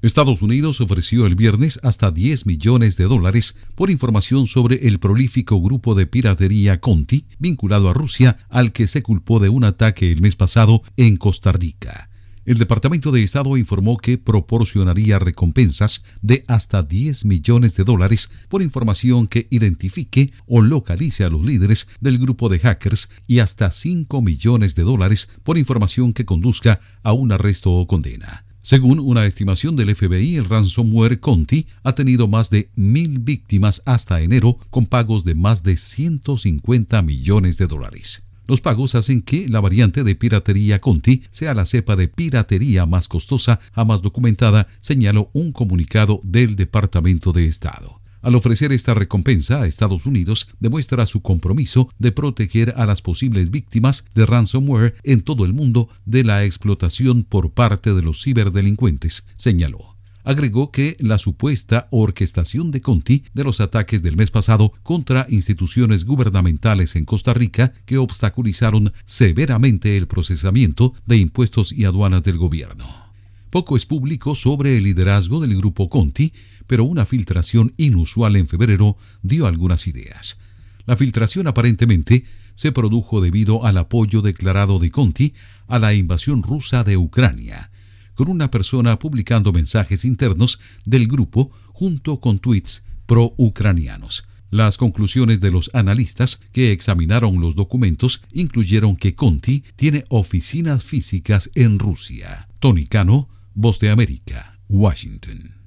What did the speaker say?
Estados Unidos ofreció el viernes hasta $10 millones por información sobre el prolífico grupo de piratería Conti, vinculado a Rusia, al que se culpó de un ataque el mes pasado en Costa Rica. El Departamento de Estado informó que proporcionaría recompensas de hasta $10 millones por información que identifique o localice a los líderes del grupo de hackers y hasta $5 millones por información que conduzca a un arresto o condena. Según una estimación del FBI, el ransomware Conti ha tenido más de 1,000 víctimas hasta enero, con pagos de más de $150 millones. Los pagos hacen que la variante de piratería Conti sea la cepa de piratería más costosa jamás documentada, señaló un comunicado del Departamento de Estado. Al ofrecer esta recompensa, Estados Unidos demuestra su compromiso de proteger a las posibles víctimas de ransomware en todo el mundo de la explotación por parte de los ciberdelincuentes, señaló. Agregó que la supuesta orquestación de Conti de los ataques del mes pasado contra instituciones gubernamentales en Costa Rica que obstaculizaron severamente el procesamiento de impuestos y aduanas del gobierno. Poco es público sobre el liderazgo del grupo Conti, pero una filtración inusual en febrero dio algunas ideas. La filtración aparentemente se produjo debido al apoyo declarado de Conti a la invasión rusa de Ucrania, con una persona publicando mensajes internos del grupo junto con tweets pro-ucranianos. Las conclusiones de los analistas que examinaron los documentos incluyeron que Conti tiene oficinas físicas en Rusia. Tony Cano, Voz de América, Washington.